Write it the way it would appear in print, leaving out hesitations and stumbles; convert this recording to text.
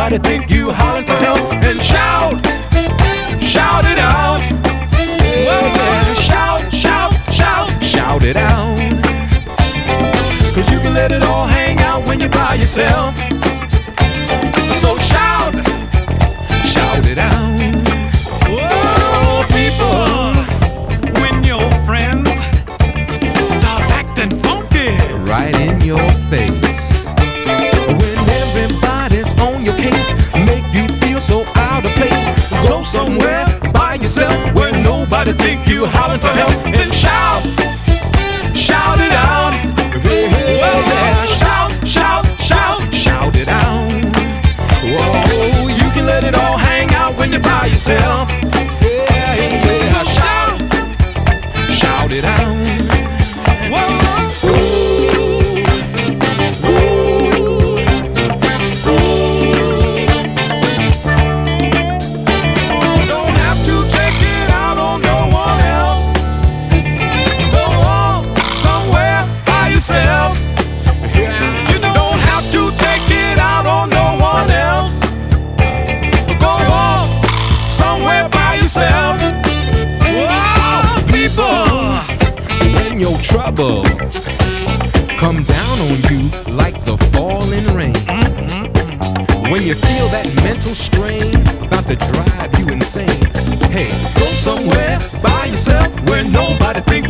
nobody think you hollering for help. And shout, shout it out. Well, yeah, shout, shout, shout, shout it out. 'Cause you can let it all hang out when you're by yourself. So shout, shout it out. Whoa, people, when your friends start acting funky right in your face, when everybody's on your case, make you feel so out of place, go somewhere by yourself where nobody think you hollering for help. And shout, shout it out. Well, yeah, shout, shout, shout, shout it out. Whoa, you can let it all hang out when you're by yourself. Yeah, yeah, so shout, shout it out. Whoa. Your troubles come down on you like the falling rain. When you feel that mental strain about to drive you insane, hey, go somewhere by yourself where nobody thinks